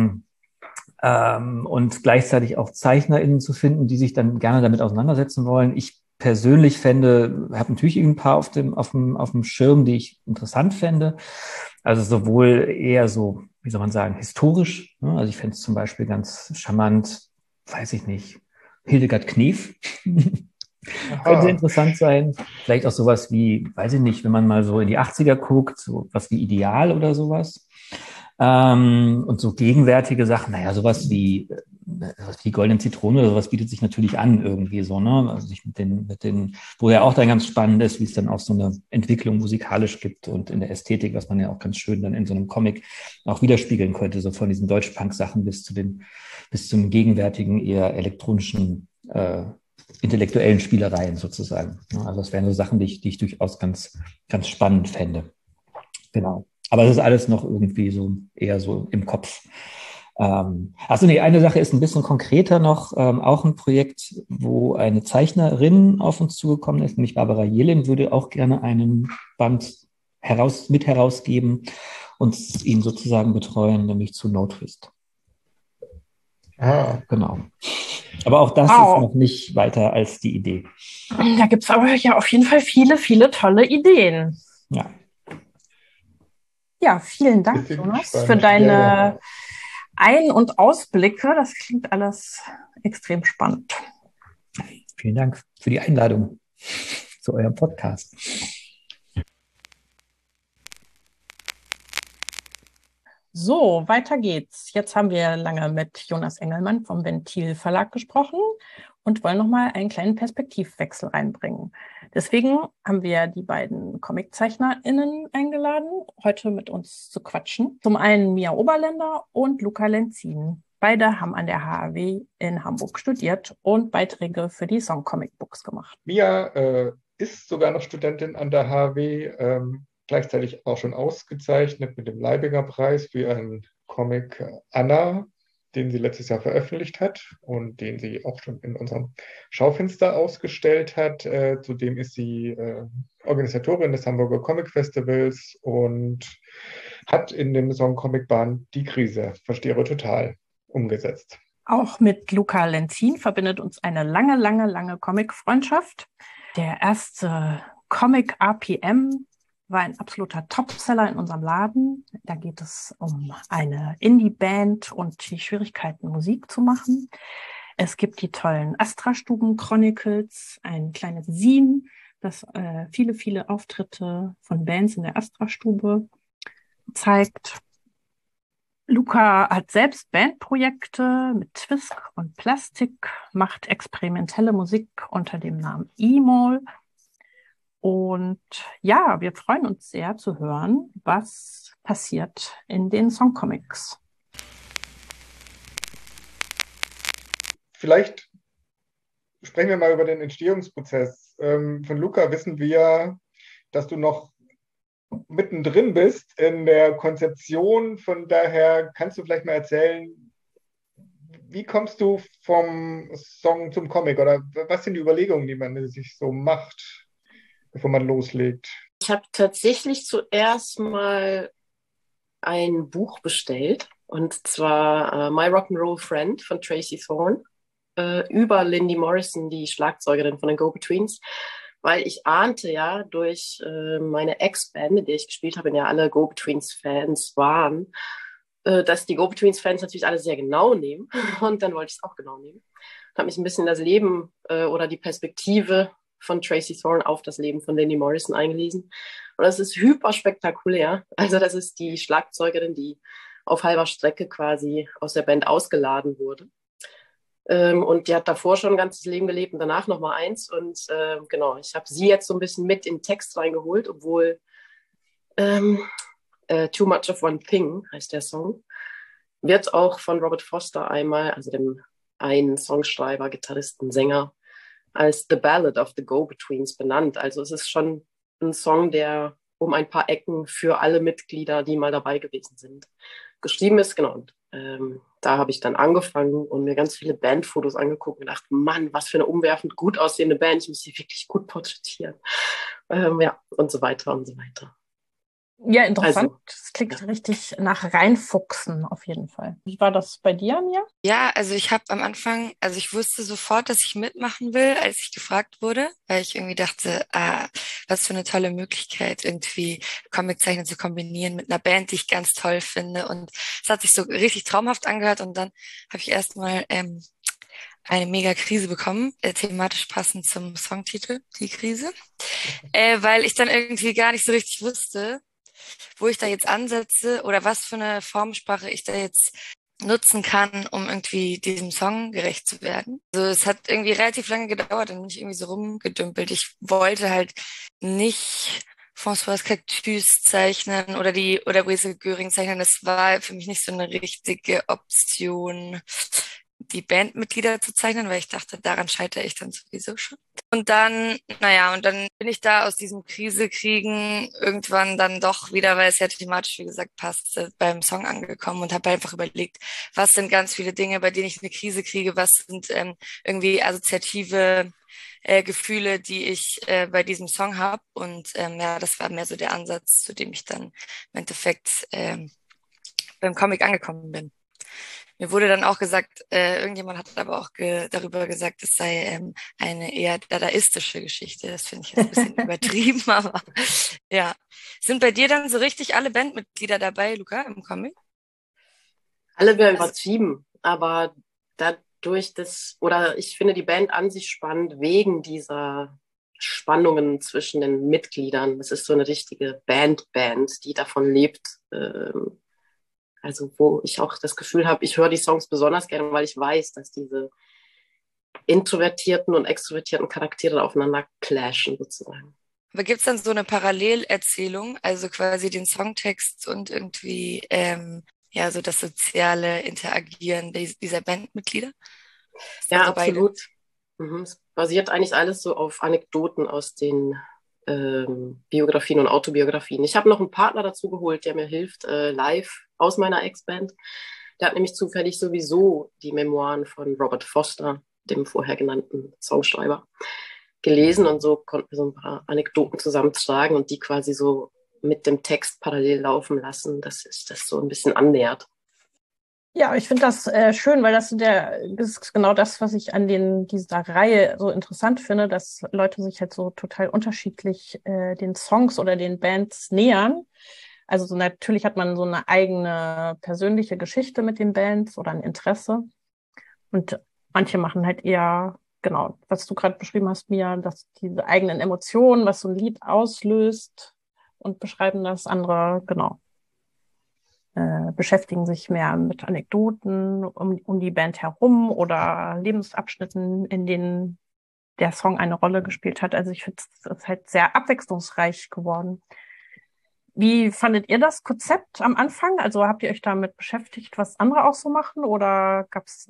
und gleichzeitig auch ZeichnerInnen zu finden, die sich dann gerne damit auseinandersetzen wollen. Ich persönlich habe natürlich ein paar auf dem Schirm, die ich interessant fände. Also sowohl eher so, wie soll man sagen, historisch. Ne? Also ich fände es zum Beispiel ganz charmant, weiß ich nicht, Hildegard Knef. Könnte interessant sein. Vielleicht auch sowas wie, weiß ich nicht, wenn man mal so in die 80er guckt, so was wie Ideal oder sowas. Und so gegenwärtige Sachen, sowas wie Goldene Zitrone oder sowas bietet sich natürlich an irgendwie so, ne? Also sich mit den, wo ja auch dann ganz spannend ist, wie es dann auch so eine Entwicklung musikalisch gibt und in der Ästhetik, was man ja auch ganz schön dann in so einem Comic auch widerspiegeln könnte, so von diesen Deutschpunk-Sachen bis zum gegenwärtigen, eher elektronischen, intellektuellen Spielereien sozusagen. Also das wären so Sachen, die ich durchaus ganz, ganz spannend fände. Genau. Aber es ist alles noch irgendwie so eher so im Kopf. Eine Sache ist ein bisschen konkreter noch, auch ein Projekt, wo eine Zeichnerin auf uns zugekommen ist, nämlich Barbara Jelin, würde auch gerne einen Band mit herausgeben und ihn sozusagen betreuen, nämlich zu No Twist. Genau. Aber auch das ist noch nicht weiter als die Idee. Da gibt es aber ja auf jeden Fall viele, viele tolle Ideen. Ja. Ja, vielen Dank, Jonas, für deine Ein- und Ausblicke. Das klingt alles extrem spannend. Vielen Dank für die Einladung zu eurem Podcast. So, weiter geht's. Jetzt haben wir lange mit Jonas Engelmann vom Ventil Verlag gesprochen und wollen nochmal einen kleinen Perspektivwechsel reinbringen. Deswegen haben wir die beiden ComiczeichnerInnen eingeladen, heute mit uns zu quatschen. Zum einen Mia Oberländer und Luca Lenzin. Beide haben an der HAW in Hamburg studiert und Beiträge für die Song-Comic-Books gemacht. Mia ist sogar noch Studentin an der HAW, gleichzeitig auch schon ausgezeichnet mit dem Leibinger Preis für einen Comic Anna, den sie letztes Jahr veröffentlicht hat und den sie auch schon in unserem Schaufenster ausgestellt hat. Zudem ist sie Organisatorin des Hamburger Comic Festivals und hat in dem Song Comic Bahn Die Krise, verstehe total, umgesetzt. Auch mit Luca Lenzin verbindet uns eine lange, lange, lange Comic-Freundschaft. Der erste Comic RPM war ein absoluter Topseller in unserem Laden. Da geht es um eine Indie-Band und die Schwierigkeiten, Musik zu machen. Es gibt die tollen Astra-Stuben-Chronicles, ein kleines Zine, das viele, viele Auftritte von Bands in der Astra-Stube zeigt. Luca hat selbst Bandprojekte mit Twisk und Plastik, macht experimentelle Musik unter dem Namen E-Mall. Und ja, wir freuen uns sehr zu hören, was passiert in den Songcomics. Vielleicht sprechen wir mal über den Entstehungsprozess. Von Luca wissen wir, dass du noch mittendrin bist in der Konzeption. Von daher kannst du vielleicht mal erzählen, wie kommst du vom Song zum Comic oder was sind die Überlegungen, die man sich so macht, bevor man loslegt? Ich habe tatsächlich zuerst mal ein Buch bestellt, und zwar My Rock'n'Roll Friend von Tracy Thorn, über Lindy Morrison, die Schlagzeugerin von den Go-Betweens, weil ich ahnte ja durch meine Ex-Band, in der ich gespielt habe, in der alle Go-Betweens-Fans waren, dass die Go-Betweens-Fans natürlich alle sehr genau nehmen, und dann wollte ich es auch genau nehmen. Habe mich ein bisschen in das Leben oder die Perspektive von Tracy Thorn auf das Leben von Lindy Morrison eingelesen Und das ist hyper spektakulär. Also das ist die Schlagzeugerin, die auf halber Strecke quasi aus der Band ausgeladen wurde. Und die hat davor schon ein ganzes Leben gelebt und danach nochmal eins. Und genau, ich habe sie jetzt so ein bisschen mit in den Text reingeholt, obwohl Too Much of One Thing heißt der Song, wird auch von Robert Foster einmal, also dem einen Songschreiber, Gitarristen, Sänger, als The Ballad of the Go-Betweens benannt. Also es ist schon ein Song, der um ein paar Ecken für alle Mitglieder, die mal dabei gewesen sind, geschrieben ist. Genau. Und da habe ich dann angefangen und mir ganz viele Bandfotos angeguckt und gedacht, Mann, was für eine umwerfend gut aussehende Band, ich muss sie wirklich gut porträtieren. Ja, und so weiter und so weiter. Ja, interessant. Also, das klingt richtig nach Reinfuchsen auf jeden Fall. Wie war das bei dir, Mia? Ja, also ich habe am Anfang, also ich wusste sofort, dass ich mitmachen will, als ich gefragt wurde, weil ich irgendwie dachte, was für eine tolle Möglichkeit, irgendwie Comiczeichnen zu kombinieren mit einer Band, die ich ganz toll finde. Und es hat sich so richtig traumhaft angehört und dann habe ich erstmal eine mega Krise bekommen, thematisch passend zum Songtitel, die Krise, weil ich dann irgendwie gar nicht so richtig wusste, wo ich da jetzt ansetze oder was für eine Formsprache ich da jetzt nutzen kann, um irgendwie diesem Song gerecht zu werden. Also es hat irgendwie relativ lange gedauert, dann bin ich irgendwie so rumgedümpelt. Ich wollte halt nicht François Cactus zeichnen oder Brese Göring zeichnen. Das war für mich nicht so eine richtige Option, die Bandmitglieder zu zeichnen, weil ich dachte, daran scheitere ich dann sowieso schon. Und dann bin ich da aus diesem Krisekriegen irgendwann dann doch wieder, weil es ja thematisch, wie gesagt, passte, beim Song angekommen und habe einfach überlegt, was sind ganz viele Dinge, bei denen ich eine Krise kriege, was sind irgendwie assoziative Gefühle, die ich bei diesem Song habe. Und das war mehr so der Ansatz, zu dem ich dann im Endeffekt beim Comic angekommen bin. Mir wurde dann auch gesagt, irgendjemand hat aber auch darüber gesagt, es sei eine eher dadaistische Geschichte. Das finde ich jetzt ein bisschen übertrieben, aber ja. Sind bei dir dann so richtig alle Bandmitglieder dabei, Luca, im Comic? Alle wäre übertrieben, aber ich finde die Band an sich spannend wegen dieser Spannungen zwischen den Mitgliedern. Es ist so eine richtige Band, die davon lebt. Also wo ich auch das Gefühl habe, ich höre die Songs besonders gerne, weil ich weiß, dass diese introvertierten und extrovertierten Charaktere aufeinander clashen sozusagen. Aber gibt es dann so eine Parallelerzählung, also quasi den Songtext und irgendwie so das soziale Interagieren dieser Bandmitglieder? Ja, so absolut. Es basiert eigentlich alles so auf Anekdoten aus den Biografien und Autobiografien. Ich habe noch einen Partner dazu geholt, der mir hilft, live aus meiner Ex-Band. Der hat nämlich zufällig sowieso die Memoiren von Robert Foster, dem vorher genannten Songschreiber, gelesen und so konnten wir so ein paar Anekdoten zusammentragen und die quasi so mit dem Text parallel laufen lassen, dass sich das so ein bisschen annähert. Ja, ich finde das schön, weil das ist genau das, was ich an dieser Reihe so interessant finde, dass Leute sich halt so total unterschiedlich den Songs oder den Bands nähern. Also so natürlich hat man so eine eigene persönliche Geschichte mit den Bands oder ein Interesse. Und manche machen halt eher, genau, was du gerade beschrieben hast, Mia, dass diese eigenen Emotionen, was so ein Lied auslöst und beschreiben das. Andere, genau, beschäftigen sich mehr mit Anekdoten um die Band herum oder Lebensabschnitten, in denen der Song eine Rolle gespielt hat. Also ich finde, es ist halt sehr abwechslungsreich geworden. Wie fandet ihr das Konzept am Anfang? Also habt ihr euch damit beschäftigt, was andere auch so machen oder gab's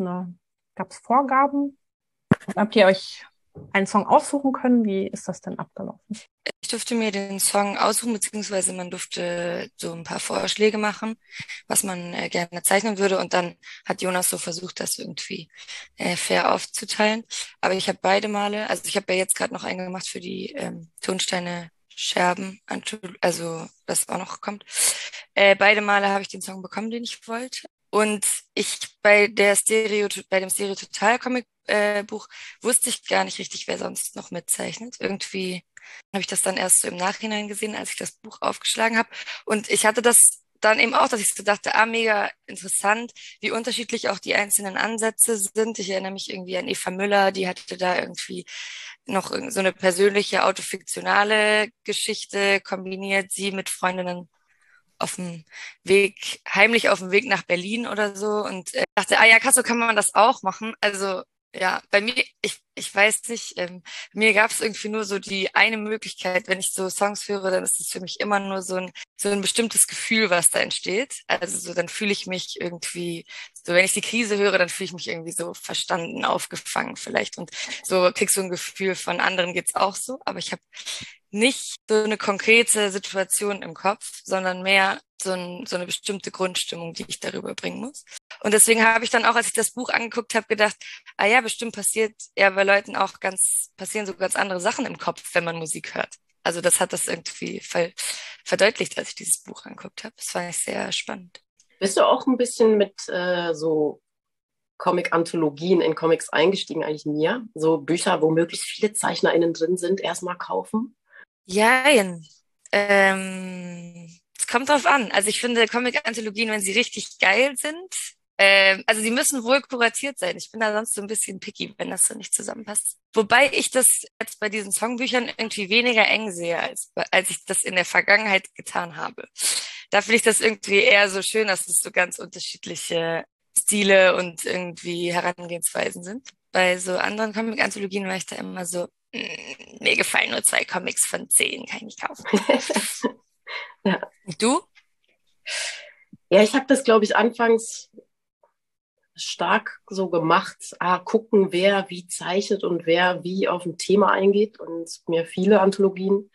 Vorgaben? Habt ihr euch einen Song aussuchen können? Wie ist das denn abgelaufen? Ich durfte mir den Song aussuchen, beziehungsweise man durfte so ein paar Vorschläge machen, was man gerne zeichnen würde. Und dann hat Jonas so versucht, das irgendwie fair aufzuteilen. Aber ich habe beide Male, also ich habe ja jetzt gerade noch einen gemacht für die Tonsteine Scherben, also das auch noch kommt. Beide Male habe ich den Song bekommen, den ich wollte. Und bei dem Stereo Total Comic Buch wusste ich gar nicht richtig, wer sonst noch mitzeichnet. Irgendwie habe ich das dann erst so im Nachhinein gesehen, als ich das Buch aufgeschlagen habe. Und ich hatte das dann eben auch, dass ich so dachte, mega interessant, wie unterschiedlich auch die einzelnen Ansätze sind. Ich erinnere mich irgendwie an Eva Müller, die hatte da irgendwie noch so eine persönliche, autofiktionale Geschichte kombiniert, sie mit Freundinnen heimlich auf dem Weg nach Berlin oder so und dachte, ja, krass, so kann man das auch machen. Also ja, bei mir, ich weiß nicht, mir gab es irgendwie nur so die eine Möglichkeit, wenn ich so Songs höre, dann ist es für mich immer nur so ein bestimmtes Gefühl, was da entsteht. Also so, dann fühle ich mich irgendwie, so wenn ich die Krise höre, dann fühle ich mich irgendwie so verstanden, aufgefangen vielleicht und so krieg so ein Gefühl von anderen geht's auch so, aber ich habe nicht so eine konkrete Situation im Kopf, sondern mehr so eine bestimmte Grundstimmung, die ich darüber bringen muss. Und deswegen habe ich dann auch, als ich das Buch angeguckt habe, gedacht, ah ja, bestimmt passiert ja bei Leuten auch passieren so ganz andere Sachen im Kopf, wenn man Musik hört. Also das hat das irgendwie verdeutlicht, als ich dieses Buch angeguckt habe. Das fand ich sehr spannend. Bist du auch ein bisschen mit so Comic-Anthologien in Comics eingestiegen, eigentlich mir? So Bücher, wo möglichst viele ZeichnerInnen drin sind, erstmal kaufen? Jein. Es kommt drauf an. Also ich finde Comic-Anthologien, wenn sie richtig geil sind, also sie müssen wohl kuratiert sein. Ich bin da sonst so ein bisschen picky, wenn das so nicht zusammenpasst. Wobei ich das jetzt bei diesen Songbüchern irgendwie weniger eng sehe, als ich das in der Vergangenheit getan habe. Da finde ich das irgendwie eher so schön, dass es so ganz unterschiedliche Stile und irgendwie Herangehensweisen sind. Bei so anderen Comic-Anthologien war ich da immer so, mir gefallen nur 2 Comics von 10, kann ich nicht kaufen. Ja. Und du? Ja, ich habe das, glaube ich, anfangs stark so gemacht, gucken, wer wie zeichnet und wer wie auf ein Thema eingeht und mir viele Anthologien,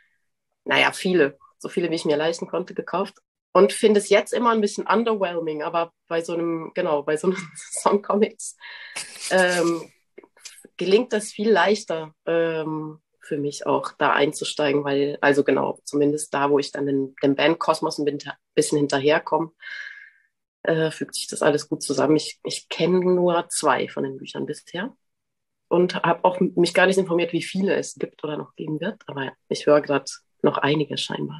so viele, wie ich mir leisten konnte, gekauft und finde es jetzt immer ein bisschen underwhelming, aber bei so einem Songcomics gelingt das viel leichter für mich auch da einzusteigen, weil, also genau, zumindest da, wo ich dann den Bandkosmos ein bisschen hinterherkomme, fügt sich das alles gut zusammen. Ich kenne nur 2 von den Büchern bisher und habe auch mich gar nicht informiert, wie viele es gibt oder noch geben wird, aber ich höre gerade noch einige scheinbar.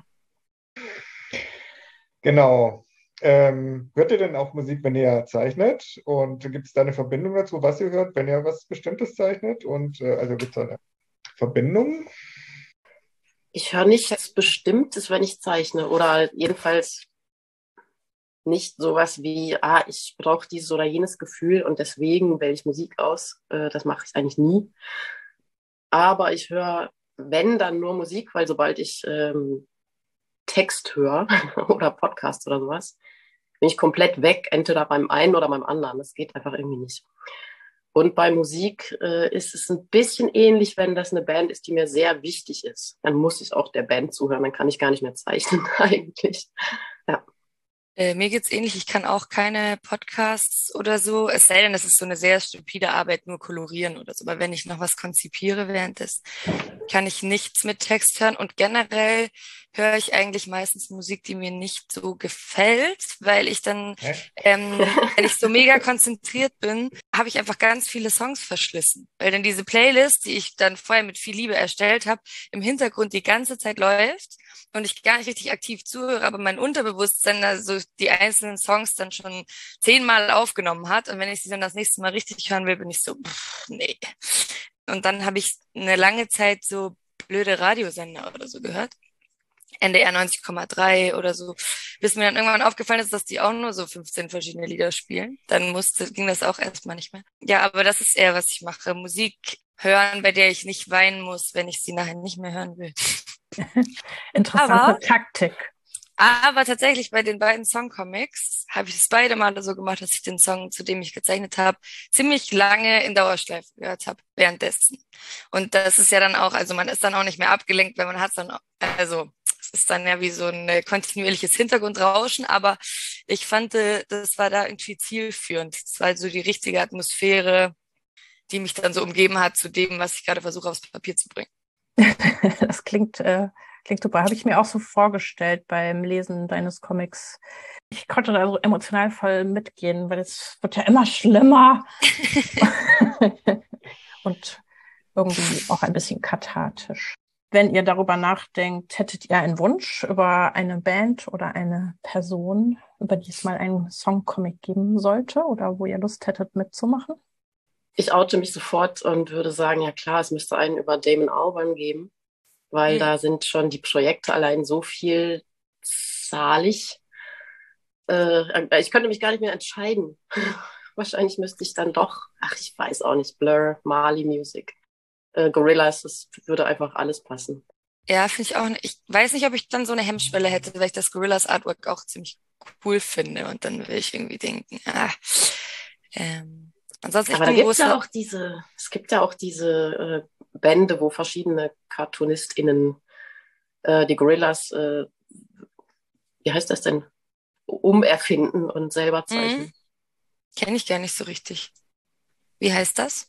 Genau. Hört ihr denn auch Musik, wenn ihr zeichnet? Und gibt es da eine Verbindung dazu, was ihr hört, wenn ihr was Bestimmtes zeichnet? Und also gibt es da eine Verbindung? Ich höre nichts Bestimmtes, wenn ich zeichne oder jedenfalls nicht sowas wie, ich brauche dieses oder jenes Gefühl und deswegen wähle ich Musik aus. Das mache ich eigentlich nie. Aber ich höre, wenn, dann nur Musik, weil sobald ich Text höre oder Podcast oder sowas, bin ich komplett weg, entweder beim einen oder beim anderen. Das geht einfach irgendwie nicht. Und bei Musik ist es ein bisschen ähnlich, wenn das eine Band ist, die mir sehr wichtig ist. Dann muss ich auch der Band zuhören, dann kann ich gar nicht mehr zeichnen eigentlich. Ja. Mir geht's ähnlich. Ich kann auch keine Podcasts oder so, es sei denn, es ist so eine sehr stupide Arbeit, nur kolorieren oder so. Aber wenn ich noch was konzipiere währenddessen, kann ich nichts mit Text hören. Und generell höre ich eigentlich meistens Musik, die mir nicht so gefällt, weil ich dann, wenn ich so mega konzentriert bin, habe ich einfach ganz viele Songs verschlissen. Weil dann diese Playlist, die ich dann vorher mit viel Liebe erstellt habe, im Hintergrund die ganze Zeit läuft und ich gar nicht richtig aktiv zuhöre, aber mein Unterbewusstsein also die einzelnen Songs dann schon 10-mal aufgenommen hat. Und wenn ich sie dann das nächste Mal richtig hören will, bin ich so, nee. Und dann habe ich eine lange Zeit so blöde Radiosender oder so gehört. NDR 90,3 oder so, bis mir dann irgendwann aufgefallen ist, dass die auch nur so 15 verschiedene Lieder spielen. Dann ging das auch erstmal nicht mehr. Ja, aber das ist eher, was ich mache. Musik hören, bei der ich nicht weinen muss, wenn ich sie nachher nicht mehr hören will. Interessante Taktik. Aber tatsächlich bei den beiden Songcomics habe ich es beide Male so gemacht, dass ich den Song, zu dem ich gezeichnet habe, ziemlich lange in Dauerschleife gehört habe währenddessen. Und das ist ja dann auch, also man ist dann auch nicht mehr abgelenkt, weil man hat dann, also es ist dann ja wie so ein kontinuierliches Hintergrundrauschen, aber ich fand, das war da irgendwie zielführend. Es war so die richtige Atmosphäre, die mich dann so umgeben hat zu dem, was ich gerade versuche aufs Papier zu bringen. Das klingt super. Habe ich mir auch so vorgestellt beim Lesen deines Comics. Ich konnte da so emotional voll mitgehen, weil es wird ja immer schlimmer. Und irgendwie auch ein bisschen kathartisch. Wenn ihr darüber nachdenkt, hättet ihr einen Wunsch über eine Band oder eine Person, über die es mal einen Songcomic geben sollte oder wo ihr Lust hättet mitzumachen? Ich oute mich sofort und würde sagen, ja klar, es müsste einen über Damon Albarn geben, weil da sind schon die Projekte allein so vielzahlig. Ich könnte mich gar nicht mehr entscheiden. Wahrscheinlich müsste ich dann doch, ich weiß auch nicht, Blur, Mali Music, Gorillaz, das würde einfach alles passen. Ja, finde ich auch. Ich weiß nicht, ob ich dann so eine Hemmschwelle hätte, weil ich das Gorillaz Artwork auch ziemlich cool finde und dann will ich irgendwie denken, ansonsten aber da gibt's ja auch es gibt ja auch diese Bände, wo verschiedene CartoonistInnen die Gorillaz, wie heißt das denn, umerfinden und selber zeichnen. Kenne ich gar nicht so richtig. Wie heißt das?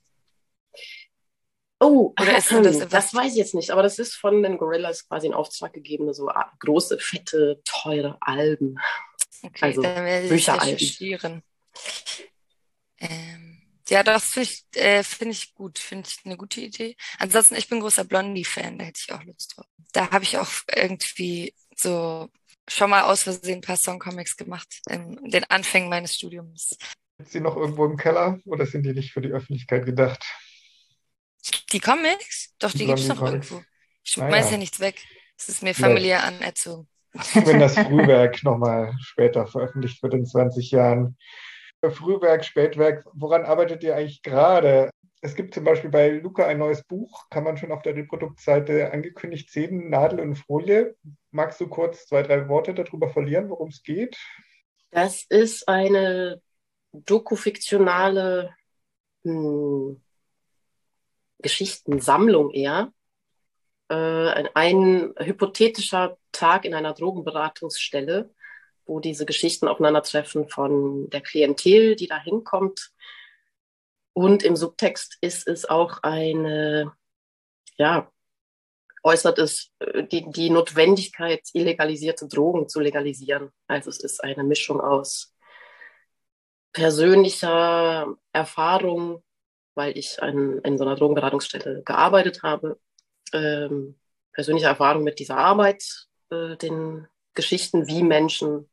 Oh, oder ist das weiß ich jetzt nicht, aber das ist von den Gorillaz quasi in Auftrag gegebene, so große, fette, teure Alben. Okay, also dann werde ich Bücheralben. recherchieren. Ja, das finde ich gut. Finde ich eine gute Idee. Ansonsten, ich bin großer Blondie-Fan, da hätte ich auch Lust drauf. Da habe ich auch irgendwie so schon mal aus Versehen ein paar Songcomics gemacht, in den Anfängen meines Studiums. Sind sie noch irgendwo im Keller oder sind die nicht für die Öffentlichkeit gedacht? Die Comics? Doch, die gibt es noch Blondie-Comics. irgendwo. Ich schmeiß ja nichts weg. Es ist mir familiär anerzogen. Wenn das Frühwerk nochmal später veröffentlicht wird in 20 Jahren. Frühwerk, Spätwerk, woran arbeitet ihr eigentlich gerade? Es gibt zum Beispiel bei Luca ein neues Buch, kann man schon auf der Reproduktseite angekündigt sehen, Nadel und Folie. Magst du kurz 2, 3 Worte darüber verlieren, worum es geht? Das ist eine dokufiktionale Geschichtensammlung eher. Ein hypothetischer Tag in einer Drogenberatungsstelle, wo diese Geschichten aufeinandertreffen von der Klientel, die da hinkommt. Und im Subtext ist es auch äußert es die Notwendigkeit, illegalisierte Drogen zu legalisieren. Also es ist eine Mischung aus persönlicher Erfahrung, weil ich in so einer Drogenberatungsstelle gearbeitet habe, persönliche Erfahrung mit dieser Arbeit, den Geschichten, wie Menschen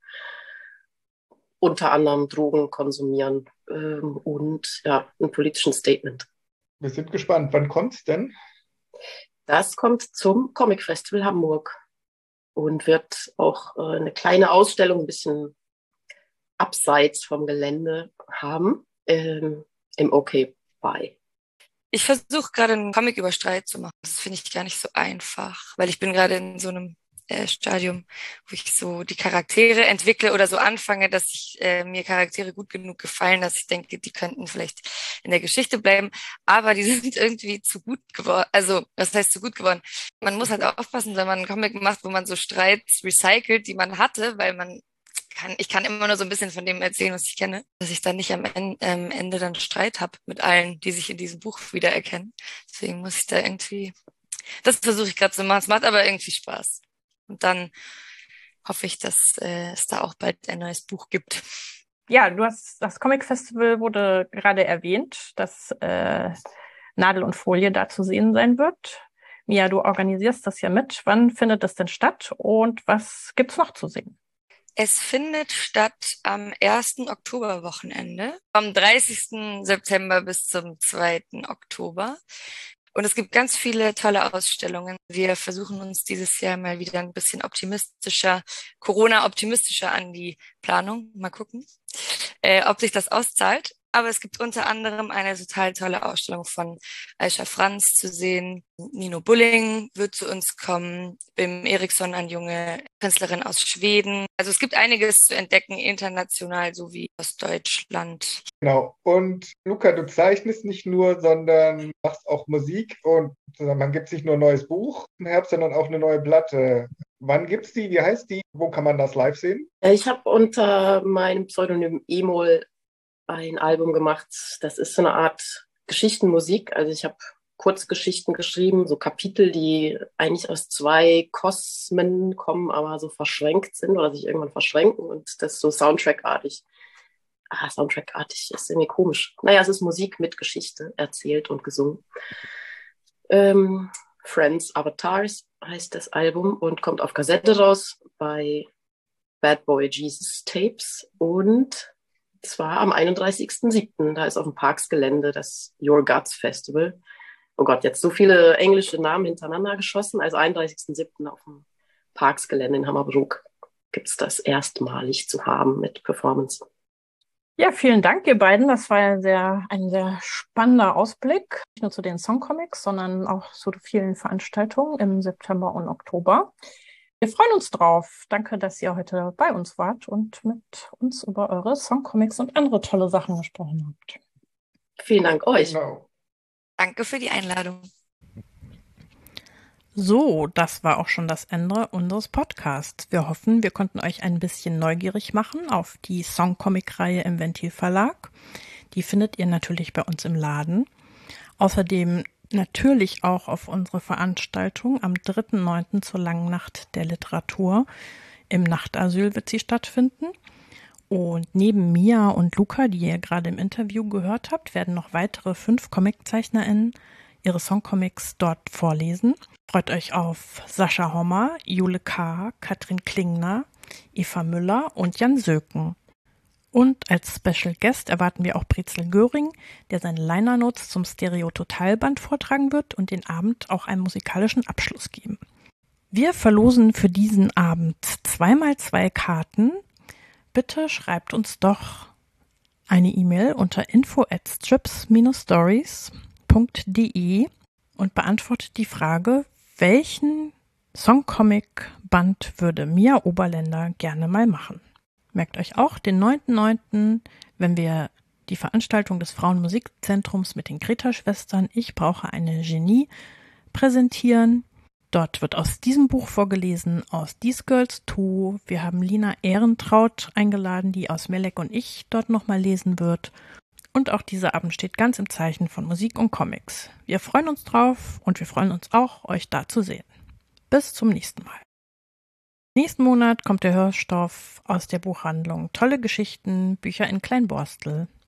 unter anderem Drogen konsumieren und ein politischen Statement. Wir sind gespannt. Wann kommt's denn? Das kommt zum Comic Festival Hamburg und wird auch eine kleine Ausstellung ein bisschen abseits vom Gelände haben im OK Buy. Ich versuche gerade einen Comic über Streit zu machen. Das finde ich gar nicht so einfach, weil ich bin gerade in so einem Stadium, wo ich so die Charaktere entwickle oder so anfange, dass mir Charaktere gut genug gefallen, dass ich denke, die könnten vielleicht in der Geschichte bleiben, aber die sind irgendwie zu gut geworden. Also, was heißt zu gut geworden? Man muss halt aufpassen, wenn man einen Comic macht, wo man so Streits recycelt, die man hatte, weil ich kann immer nur so ein bisschen von dem erzählen, was ich kenne, dass ich dann nicht am Ende dann Streit habe mit allen, die sich in diesem Buch wiedererkennen. Deswegen muss ich da irgendwie, das versuche ich gerade zu machen. Es macht aber irgendwie Spaß. Und dann hoffe ich, dass es da auch bald ein neues Buch gibt. Ja, das Comic Festival wurde gerade erwähnt, dass Nadel und Folie da zu sehen sein wird. Mia, du organisierst das ja mit. Wann findet das denn statt und was gibt's noch zu sehen? Es findet statt am 1. Oktoberwochenende, vom 30. September bis zum 2. Oktober. Und es gibt ganz viele tolle Ausstellungen. Wir versuchen uns dieses Jahr mal wieder ein bisschen Corona-optimistischer an die Planung. Mal gucken, ob sich das auszahlt. Aber es gibt unter anderem eine total tolle Ausstellung von Aisha Franz zu sehen. Nino Bulling wird zu uns kommen. Bim Eriksson, eine junge Künstlerin aus Schweden. Also es gibt einiges zu entdecken, international sowie aus Deutschland. Genau. Und Luca, du zeichnest nicht nur, sondern machst auch Musik. Und man gibt sich nur ein neues Buch im Herbst, sondern auch eine neue Platte. Wann gibt's die? Wie heißt die? Wo kann man das live sehen? Ich habe unter meinem Pseudonym Emol ein Album gemacht. Das ist so eine Art Geschichtenmusik. Also ich habe Kurzgeschichten geschrieben, so Kapitel, die eigentlich aus 2 Kosmen kommen, aber so verschränkt sind oder sich irgendwann verschränken und das so Soundtrack-artig. Soundtrack-artig ist irgendwie komisch. Naja, es ist Musik mit Geschichte erzählt und gesungen. Friends Avatars heißt das Album und kommt auf Kassette raus bei Bad Boy Jesus Tapes und Es war am 31.07. Da ist auf dem Parksgelände das Your Guts Festival. Oh Gott, jetzt so viele englische Namen hintereinander geschossen. Also 31.07. auf dem Parksgelände in Hammerbrook gibt es das erstmalig zu haben mit Performance. Ja, vielen Dank, ihr beiden. Das war ein sehr spannender Ausblick. Nicht nur zu den Songcomics, sondern auch zu vielen Veranstaltungen im September und Oktober. Wir freuen uns drauf. Danke, dass ihr heute bei uns wart und mit uns über eure Songcomics und andere tolle Sachen gesprochen habt. Vielen Dank euch. Genau. Danke für die Einladung. So, das war auch schon das Ende unseres Podcasts. Wir hoffen, wir konnten euch ein bisschen neugierig machen auf die Songcomic-Reihe im Ventil Verlag. Die findet ihr natürlich bei uns im Laden. Außerdem natürlich auch auf unsere Veranstaltung am 3.9. zur Langen Nacht der Literatur. Im Nachtasyl wird sie stattfinden. Und neben Mia und Luca, die ihr gerade im Interview gehört habt, werden noch weitere 5 ComiczeichnerInnen ihre Songcomics dort vorlesen. Freut euch auf Sascha Hommer, Jule K., Katrin Klingner, Eva Müller und Jan Söken. Und als Special Guest erwarten wir auch Brezel Göring, der seine Liner Notes zum Stereo-Total-Band vortragen wird und den Abend auch einen musikalischen Abschluss geben. Wir verlosen für diesen Abend 2x2 Karten. Bitte schreibt uns doch eine E-Mail unter info@strips-stories.de und beantwortet die Frage, welchen Songcomic-Band würde Mia Oberländer gerne mal machen? Merkt euch auch den 9.9., wenn wir die Veranstaltung des Frauenmusikzentrums mit den Greta-Schwestern Ich brauche eine Genie präsentieren. Dort wird aus diesem Buch vorgelesen, aus These Girls Too. Wir haben Lina Ehrentraut eingeladen, die aus Melek und ich dort nochmal lesen wird. Und auch dieser Abend steht ganz im Zeichen von Musik und Comics. Wir freuen uns drauf und wir freuen uns auch, euch da zu sehen. Bis zum nächsten Mal. Nächsten Monat kommt der Hörstoff aus der Buchhandlung Tolle Geschichten, Bücher in Kleinborstel.